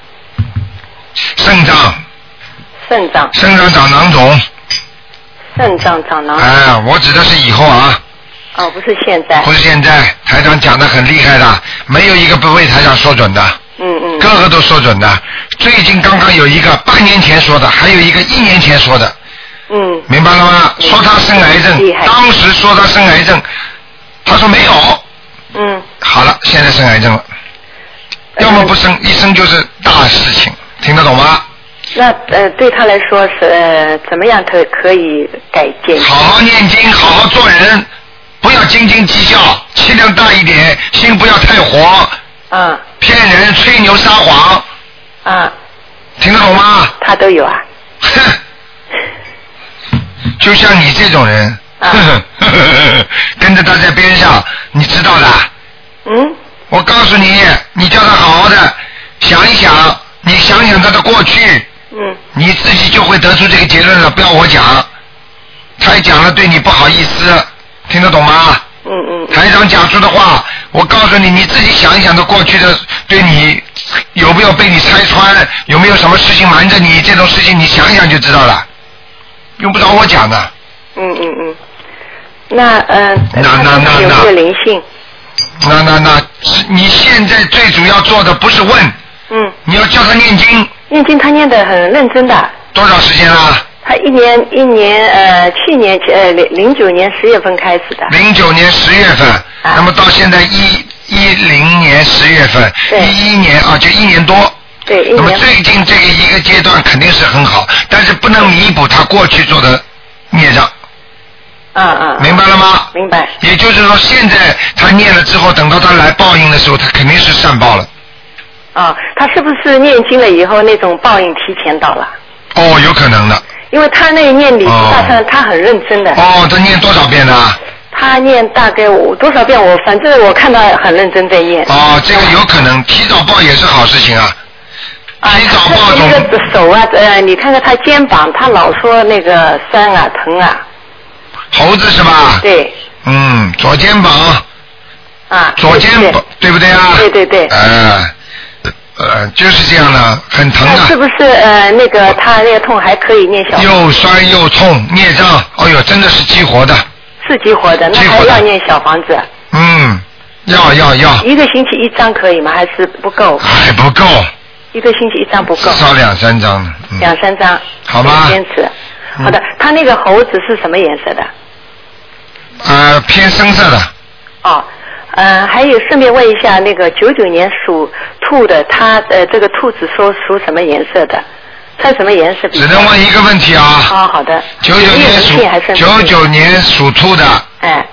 肾脏。 肾脏。 肾脏长囊肿。 肾脏长囊肿。 哎，我指的是以后啊。 哦，不是现在。 不是现在，台长讲的很厉害的，没有一个不为台长说准的。 嗯嗯。 个个都说准的。最近刚刚有一个半年前说的，还有一个一年前说的。 嗯。 明白了吗？说他生癌症，当时说他生癌症，他说没有。 嗯。 好了，现在生癌症了。要么不生，一生就是大事情，听得懂吗？ 那呃，对他来说是呃，怎么样可可以改进？ 好好念经，好好做人，不要斤斤计较，气量大一点，心不要太活。 啊。 骗人、吹牛、撒谎。 啊。 听得懂吗？ 他都有啊。 哼。就像你这种人，啊、跟着他在边上，你知道的。 嗯。 我告诉你，你叫他好好的想一想，你想想他的过去， 嗯， 你自己就会得出这个结论了。不要我讲，他讲了对你不好意思，听得懂吗？ 嗯嗯。 台长讲出的话，我告诉你，你自己想一想，他过去的对你有没有被你拆穿，有没有什么事情瞒着你，这种事情你想想就知道了，用不着我讲的。 嗯嗯嗯。那呃， 那那那有没有灵性？ 那那那，你现在最主要做的不是问， 嗯， 你要叫他念经。 念经他念得很认真的。 多少时间了？ 他一年一年呃，去年呃零零九年十月份开始的。 零九年十月份，啊、那么到现在一一零年十月份，一一年啊，就一年多。 对， 那么最近这个一个阶段肯定是很好，但是不能弥补他过去做的孽障。 啊啊！ 明白了吗？ 明白。 也就是说，现在他念了之后，等到他来报应的时候，他肯定是善报了。 啊，他是不是念经了以后那种报应提前到了？ 哦，有可能的。 因为他那念礼佛大忏，他很认真的。 哦，他念多少遍呢？ 他念大概我多少遍？我反正我看他很认真在念。 哦，这个有可能提早报也是好事情啊。提早报总。 那个手啊，呃，你看看他肩膀，他老说那个酸啊疼啊。 猴子是吧？ 对。 嗯，左肩膀。 啊。 左肩膀，对不对啊？ 对对对。 呃，呃，就是这样的，很疼的。 是不是呃那个他那个痛还可以念小？ 又酸又痛，孽障，哦呦，真的是激活的。 是激活的，那还要念小房子？ 嗯，要要要。 一个星期一张可以吗？还是不够？ 还不够。 一个星期一张不够。 至少两三张呢。 嗯、两三张。 好吗？ 坚持。好的，他那个猴子是什么颜色的？ 呃，偏深色的。 哦，呃，还有顺便问一下，那个九九年属兔的，他呃这个兔子说属什么颜色的？穿什么颜色？ 只能问一个问题啊。 哦，好的。 九九年属九九年属兔的。 哎。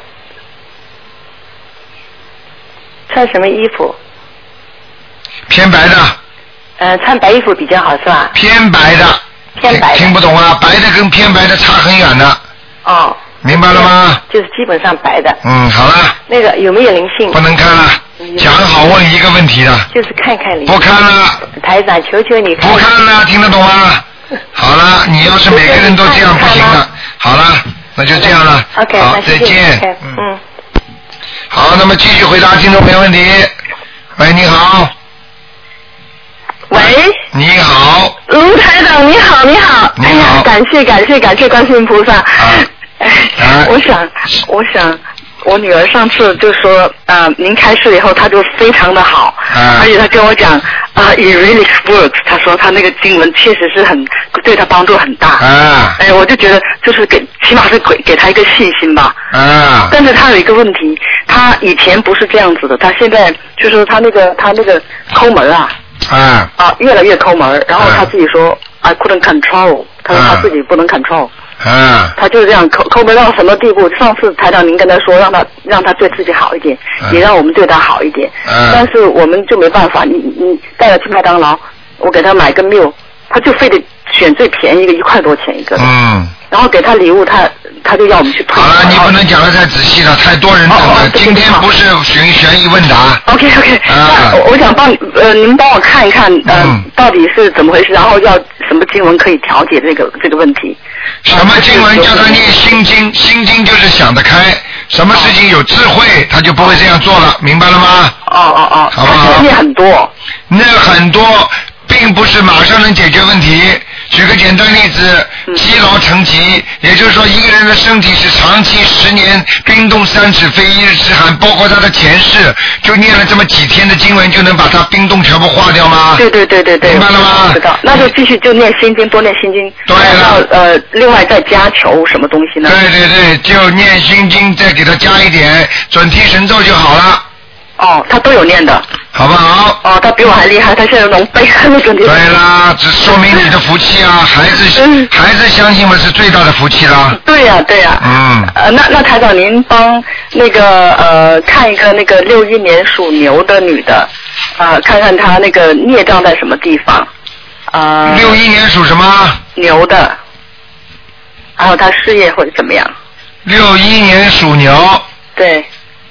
穿什么衣服？ 偏白的。 呃，穿白衣服比较好是吧？ 偏白的。 偏白的。 听不懂啊，白的跟偏白的差很远的。 哦。 明白了吗？ 就是基本上白的。 嗯，好了。 那个有没有灵性？ 不能看了，讲好问一个问题的。 就是看看灵性。 不看了。 台长，求求你看。 不看了，听得懂吗？好了，你要是每个人都这样不行的。好了，那就这样了。 OK， 好，再见。嗯。好，那么继续回答听众朋友问题。喂，你好。 喂。 你好。 卢台长，你好，你好。 你好。 哎呀，感谢感谢感谢观世音菩萨。啊。哎，我想，我想。我女儿上次就说，啊、呃，您开示以后，她就非常的好，啊、而且她跟我讲，啊、呃、，it really works。她说她那个经文确实是很对她帮助很大。啊，哎，我就觉得就是给，起码是给给她一个信心吧。啊，但是她有一个问题，她以前不是这样子的，她现在就是她那个她那个抠门啊，啊，啊，越来越抠门，然后她自己说、啊、I couldn't control， 她说她自己不能 control。啊，他就是这样抠抠门到什么地步？上次台长您跟他说，让他让他对自己好一点，啊、也让我们对他好一点。啊、但是我们就没办法，你你带他去麦当劳，我给他买个 meal， 他就非得选最便宜的，一块多钱一个。嗯。然后给他礼物，他他就要我们去退。 好了，你不能讲的太仔细了，太多人等了。哦、今天不是悬悬疑问答。 OK OK，、啊、那我想帮呃，您帮我看一看呃、嗯，到底是怎么回事，然后要什么经文可以调节这个这个问题。 什么经文叫他念心经？心经就是想得开，什么事情有智慧，他就不会这样做了，明白了吗？ 哦哦哦， 好不好？ 念很多， 那很多并不是马上能解决问题。举个简单例子，积劳成疾，也就是说一个人的身体是长期十年冰冻三尺非一日之寒，包括他的前世，就念了这么几天的经文就能把它冰冻全部化掉吗？ 对对对对对， 明白了吗？ 知道，那就继续就念心经，多念心经。 对了， 呃，另外再加求什么东西呢？ 对对对，就念心经，再给他加一点准提神咒就好了。 哦，他都有念的， 好不好？ 哦，他比我还厉害，他现在能背那准提。 对啦，这说明你的福气啊！孩子，嗯、孩子相信嘛是最大的福气啦。 对呀、啊，对呀、啊。嗯。呃，那那台长，您帮那个呃看一个那个六一年属牛的女的，啊、呃，看看她那个孽障在什么地方。啊、呃。 六一年属什么？ 牛的。然后她事业会怎么样？ 六一年属牛。 对。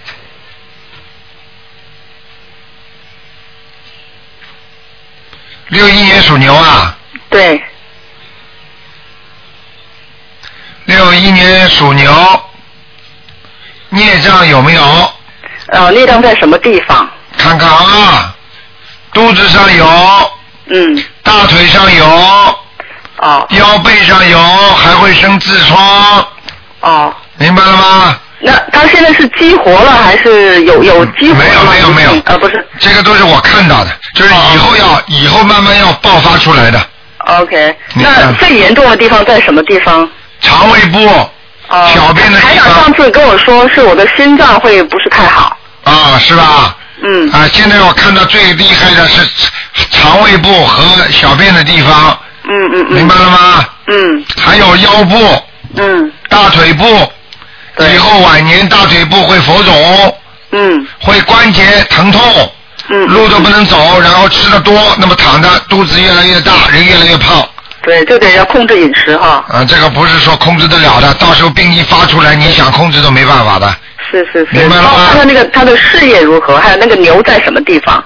六一年属牛啊？ 对。 六一年属牛，孽障有没有？ 呃，孽障在什么地方？ 看看啊，肚子上有， 嗯， 大腿上有， 哦， 腰背上有，还会生痔疮。 哦。 明白了吗？ 那他现在是激活了还是有有激活了？ 没有没有没有， 啊不是， 这个都是我看到的，就是以后要、哦、以后慢慢要爆发出来的。 OK， 那最严重的地方在什么地方？ 肠胃部，哦、小便的地方。 台长上次跟我说是我的心脏会不是太好。 啊，是吧？ 嗯。 啊，现在我看到最厉害的是肠胃部和小便的地方。 嗯嗯嗯。 明白了吗？ 嗯。 还有腰部。 嗯。 大腿部。以后晚年大腿部会浮肿， 嗯， 会关节疼痛， 嗯， 路都不能走，然后吃的多，那么躺着肚子越来越大，人越来越胖， 对，这得要控制饮食哈。 啊，这个不是说控制得了的，到时候病一发出来，你想控制都没办法的。 是是是。 明白了吗？ 他那个他的事业如何？还有那个牛在什么地方？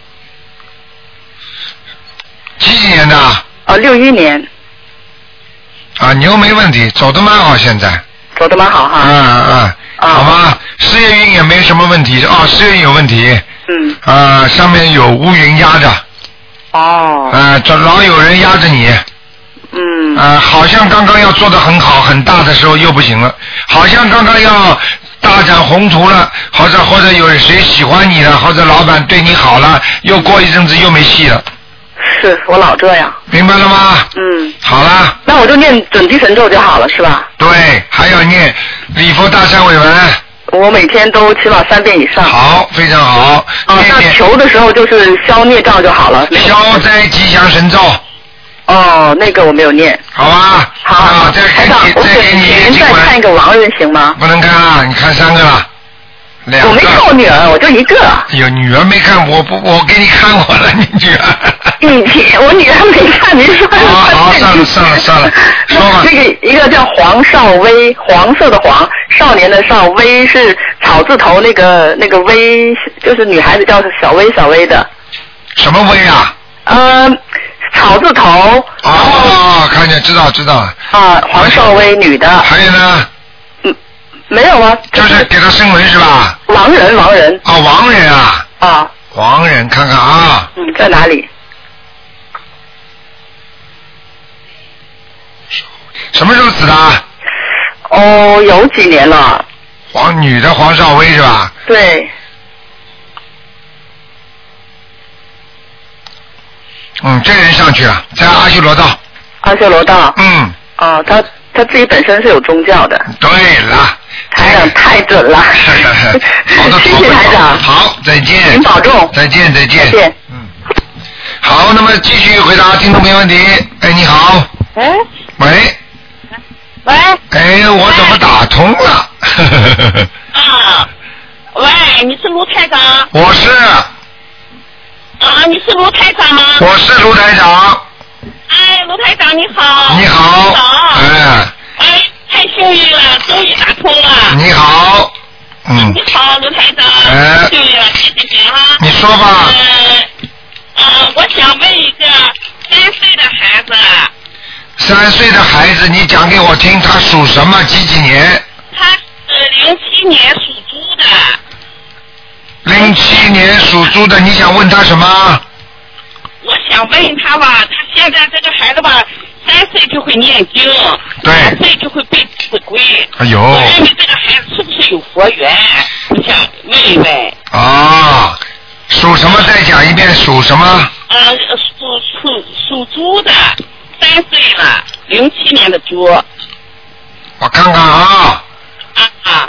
几几年的？ 啊，六一年。 啊，牛没问题，走得蛮好，现在。 走得蛮好哈。 嗯嗯。啊、好吧，事业运也没什么问题。哦，事业运有问题。 嗯。 啊，上面有乌云压着。 哦。 啊，这老有人压着你。 嗯。 啊，好像刚刚要做得很好很大的时候又不行了，好像刚刚要大展宏图了，或者或者有谁喜欢你了，或者老板对你好了，又过一阵子又没戏了。 是我老这样。 明白了吗？ 嗯。 好了。 那我就念准提神咒就好了，是吧？ 对，还要念礼佛大忏悔文。 我每天都起码三遍以上。 好，非常好。 啊，那求的时候就是消孽障就好了。 消灾吉祥神咒。 哦，那个我没有念。 好吧。 好，好， 再给你，再给你。 您再看一个亡人行吗？ 不能看啊，你看三个了。两个。 我没看我女儿，我就一个。 有女儿没看，我不，我给你看过了，你女儿。 你我女儿没看，您说。 好好，算了算了算了，说吧。 那个一个叫黄少威，黄色的黄，少年的少，威是草字头，那个那个威就是女孩子叫小薇小薇的。 什么威啊？ 呃，草字头。 哦，看见知道知道。 啊，黄少威女的。 还有呢？ 嗯，没有啊。 就是给他声纹是吧？ 亡人，亡人。 啊，亡人啊。 啊。 亡人，看看啊。 嗯，在哪里？ 什么时候死的？ 哦，有几年了。 黄女的黄少威是吧？ 对。 嗯，这人上去了，在阿修罗道。 阿修罗道。 嗯。 哦，他他自己本身是有宗教的。 对了。 台长太准了。 好的， 谢谢台长。 好，再见。 您保重。 再见，再见。 再见。 嗯。好，那么继续回答听众朋友问题。哎，你好。 哎。 喂。 喂。 哎，我怎么打通了？ 啊。喂，你是卢台长？ 我是。 啊，你是卢台长吗？ 我是卢台长。 哎，卢台长你好。 你好。 你好。 哎。 哎，太幸运了，终于打通了。 你好。嗯。 你好，卢台长。 哎。 幸运了，谢谢你哈。 你说吧。 呃，呃，我想问一个三岁的孩子。 三岁的孩子，你讲给我听，他属什么？几几年？ 他是零七年属猪的。 零七年属猪的，你想问他什么？ 我想问他吧，他现在这个孩子吧，三岁就会念经，三岁就会背子规。 哎呦！ 我认为这个孩子是不是有佛缘？我想问一问。 啊，属什么？再讲一遍，属什么？ 呃，属属属猪的，三岁了，零七年的猪。 我看看啊。 啊啊。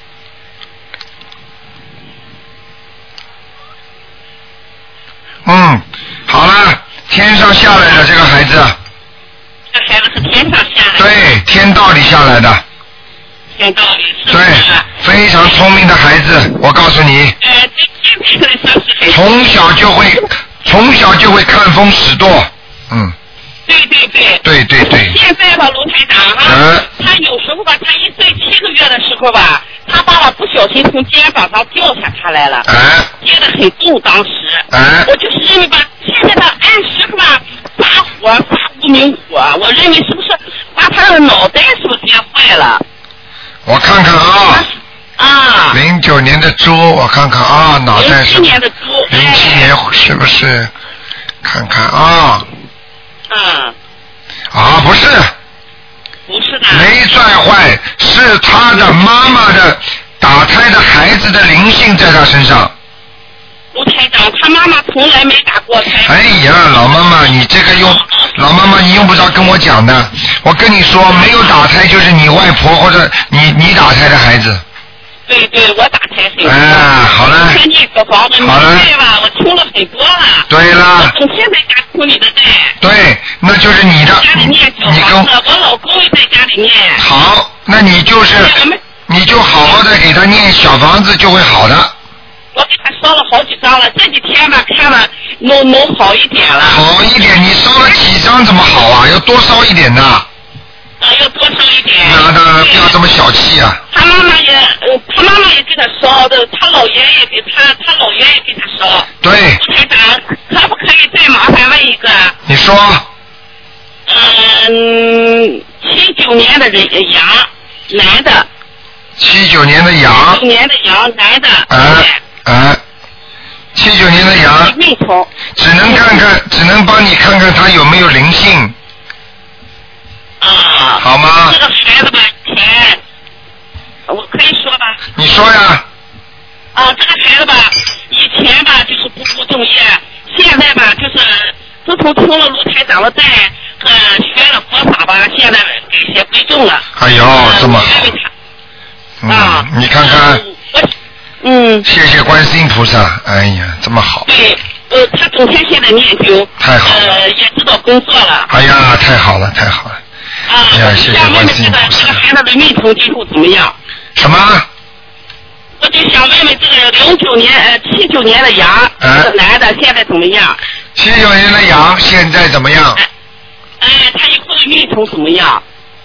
嗯，好了，天上下来的这个孩子。 这孩子是天上下来的。 对，天道里下来的。 天道里是。 对，非常聪明的孩子，我告诉你。 呃，这现在算是。 从小就会，从小就会看风使舵，嗯。 对对对。 对对对。 现在吧，卢台长哈， 嗯、 他有时候吧，他一岁七个月的时候吧，他爸爸不小心从肩膀上掉下他来了， 哎、 跌得很重，当时， 哎、 我就是认为吧，现在吧，按时候吧发火发无名火，我认为是不是把他的脑袋是不是跌坏了？ 我看看啊。 啊。 零九年的猪，我看看啊，脑袋是。 零七年的猪。 零七年是不是？看看啊。 嗯。 啊，不是。 不是的。 没拽坏，是他的妈妈的打胎的孩子的灵性在他身上。 卢台长，他妈妈从来没打过胎。 哎呀，老妈妈，你这个用，老妈妈你用不着跟我讲的。我跟你说，没有打胎就是你外婆或者你你打胎的孩子。 对对，我打胎很多。 哎，好了。 天天小房子， 好了。 对吧？我充了很多了。 对了。 我现在家充你的债。 对，那就是你的。 家里念小房子，我老公也在家里念。 好，那你就是，你就好好的给他念小房子，就会好的。 我给他烧了好几张了，这几天吧看了能能好一点了。 好一点，你烧了几张怎么好啊？要多烧一点的。 啊，要多烧一点。 那当然不要这么小气啊。 他妈妈也，呃，他妈妈也给他烧的，他姥爷也给他，他姥爷也给他烧。 对。 台长，可不可以再麻烦问一个？ 你说。 嗯，七九年的人羊，男的。 七九年的羊。 七九年的羊，男的。 啊啊。七九年的羊。 命头。 只能看看，只能帮你看看他有没有灵性。 啊， 好吗？ 这个孩子吧，前，我可以说吧？ 你说呀。 啊，这个孩子吧，以前吧就是不务正业，现在吧就是自从听了卢台长的带，呃，学了佛法吧，现在改邪归正了。 哎呦，呃、这么好。嗯、啊，你看看。 嗯。 谢谢观世音菩萨，哎呀，这么好。 对。呃，他整天现在念经。 太好了。 呃，也知道工作了。 哎呀，太好了，太好了。 啊， 哎呀，谢谢观世音菩萨。 这个孩子的命程今后怎么样？ 什么？ 我就想问问这个零九年呃七九年的羊，这个男的现在怎么样？ 七九年的羊现在怎么样？ 哎，哎他以后的命程怎么样？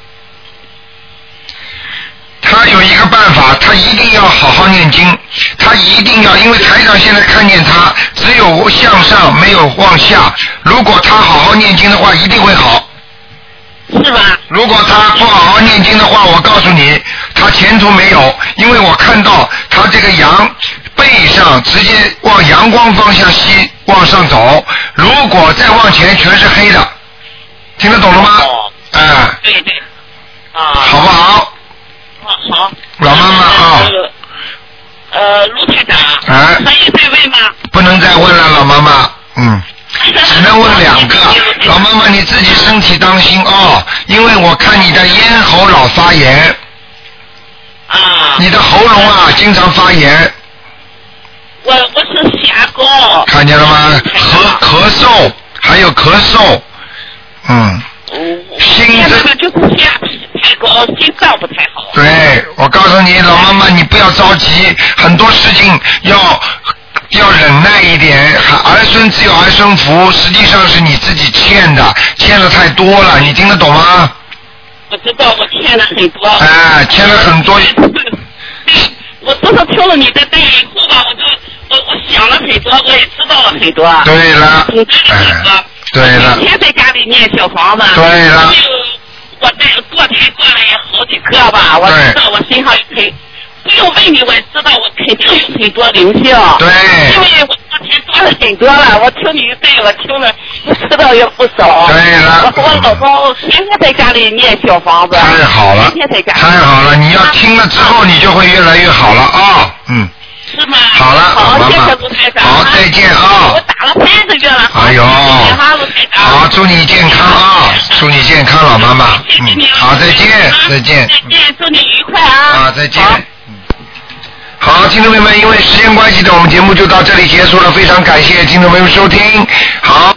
他有一个办法，他一定要好好念经，他一定要，因为台长现在看见他只有向上没有往下，如果他好好念经的话，一定会好。 是吧？ 如果他不好好念经的话，我告诉你，他前途没有，因为我看到他这个羊背上直接往阳光方向西往上走，如果再往前全是黑的，听得懂了吗？ 哦。 哎、呃。 对对。啊。 好不好？ 啊好。 老妈妈啊。 呃，卢台长。 哎。 可以再问吗？ 不能再问了，老妈妈。嗯。只能问两个，老妈妈你自己身体当心哦，因为我看你的咽喉老发炎， 啊， 你的喉咙啊经常发炎。 我我是血压高。 看见了吗？咳咳嗽，还有咳嗽，嗯。心这就是血压太高，心脏不太好。 对，我告诉你，老妈妈你不要着急，很多事情要。要忍耐一点，儿孙自有儿孙福，实际上是你自己欠的，欠的太多了，你听得懂吗？ 我知道我欠了很多。 哎，欠了很多。 我自从听了你的带以后吧，我就我我想了很多，我也知道了很多。 对了。 很多很多。 对了。 每天在家里念小房子。 对了。 我在坐台坐了也好几个吧，我知道我身上有很。不用问你，我知道我肯定有很多灵性。 对。 因为我昨天做了很多了，我听你对我听了，我知道也不少。 对了。 我我老公天天在家里念小房子。 太好了。 天天在家。 太好了，你要听了之后，你就会越来越好了啊、哦！嗯。 是吗？ 好了， 好， 妈妈。 谢谢卢台长。 好，再见啊！ 我打了三个月了。 哎呦。好，祝你健康啊！祝你健康，老妈妈。嗯。好，再见，再见。 再见，祝你愉快啊！ 啊，再见。好，听众朋友们，因为时间关系呢，我们节目就到这里结束了。非常感谢听众朋友们收听。好。